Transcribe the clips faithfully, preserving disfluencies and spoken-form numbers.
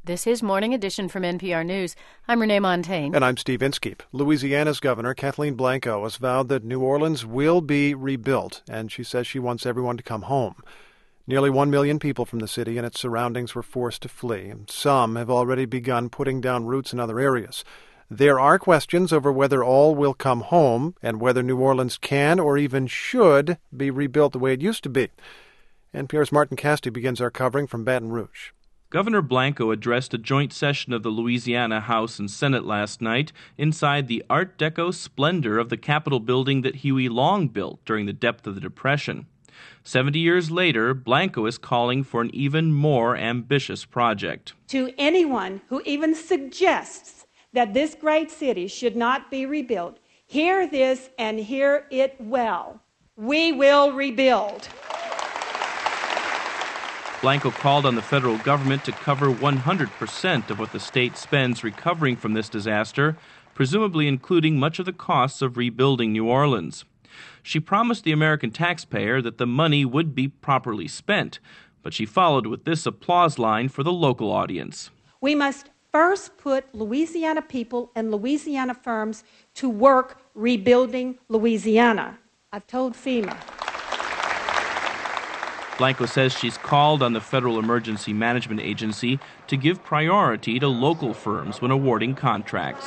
This is Morning Edition from N P R News. I'm Renee Montagne. And I'm Steve Inskeep. Louisiana's Governor Kathleen Blanco has vowed that New Orleans will be rebuilt, and she says she wants everyone to come home. Nearly one million people from the city and its surroundings were forced to flee, and some have already begun putting down roots in other areas. There are questions over whether all will come home and whether New Orleans can or even should be rebuilt the way it used to be. N P R's Martin Casti begins our covering from Baton Rouge. Governor Blanco addressed a joint session of the Louisiana House and Senate last night inside the Art Deco splendor of the Capitol building that Huey Long built during the depth of the Depression. Seventy years later, Blanco is calling for an even more ambitious project. To anyone who even suggests that this great city should not be rebuilt, hear this and hear it well. We will rebuild. Blanco called on the federal government to cover one hundred percent of what the state spends recovering from this disaster, presumably including much of the costs of rebuilding New Orleans. She promised the American taxpayer that the money would be properly spent, but she followed with this applause line for the local audience. We must first put Louisiana people and Louisiana firms to work rebuilding Louisiana. I've told FEMA. Blanco says she's called on the Federal Emergency Management Agency to give priority to local firms when awarding contracts.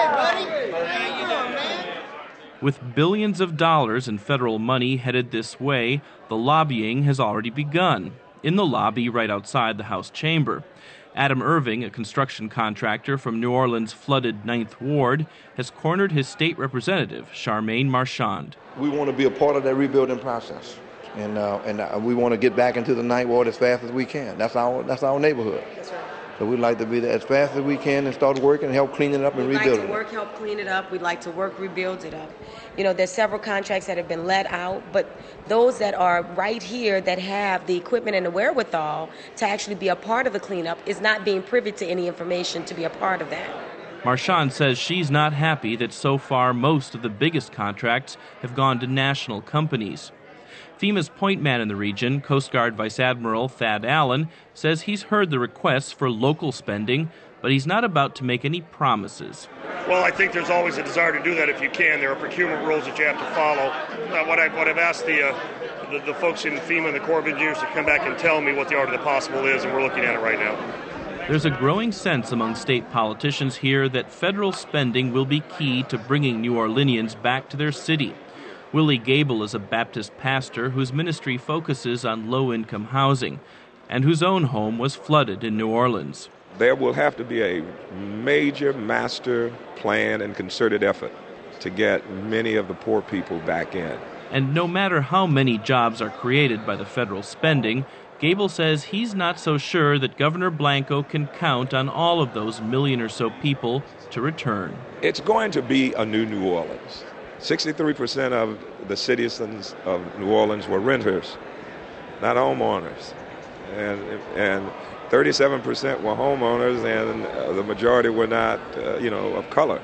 With billions of dollars in federal money headed this way, the lobbying has already begun, in the lobby right outside the House chamber. Adam Irving, a construction contractor from New Orleans' flooded Ninth Ward, has cornered his state representative, Charmaine Marchand. We want to be a part of that rebuilding process. And uh, and uh, we want to get back into the Ninth Ward as fast as we can. That's our that's our neighborhood. That's right. So we'd like to be there as fast as we can and start working and help clean it up and We'd rebuild like to it. work, help clean it up. We'd like to work, rebuild it up. You know, there's several contracts that have been let out, but those that are right here that have the equipment and the wherewithal to actually be a part of the cleanup is not being privy to any information to be a part of that. Marchand says she's not happy that so far most of the biggest contracts have gone to national companies. FEMA's point man in the region, Coast Guard Vice Admiral Thad Allen, says he's heard the requests for local spending, but he's not about to make any promises. Well, I think there's always a desire to do that if you can. There are procurement rules that you have to follow. Uh, what, I, what I've asked the, uh, the the folks in FEMA and the Corps of Engineers to come back and tell me what the art of the possible is, and we're looking at it right now. There's a growing sense among state politicians here that federal spending will be key to bringing New Orleanians back to their city. Willie Gable is a Baptist pastor whose ministry focuses on low-income housing and whose own home was flooded in New Orleans. There will have to be a major master plan and concerted effort to get many of the poor people back in. And no matter how many jobs are created by the federal spending, Gable says he's not so sure that Governor Blanco can count on all of those million or so people to return. It's going to be a new New Orleans. sixty-three percent of the citizens of New Orleans were renters, not homeowners. And and thirty-seven percent were homeowners, and uh, the majority were not, uh, you know, of color.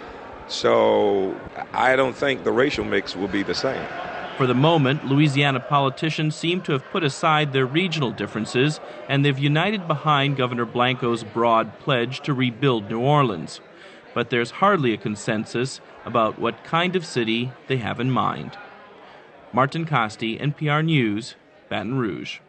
So I don't think the racial mix will be the same. For the moment, Louisiana politicians seem to have put aside their regional differences, and they've united behind Governor Blanco's broad pledge to rebuild New Orleans. But there's hardly a consensus about what kind of city they have in mind. Martin Casti, N P R News, Baton Rouge.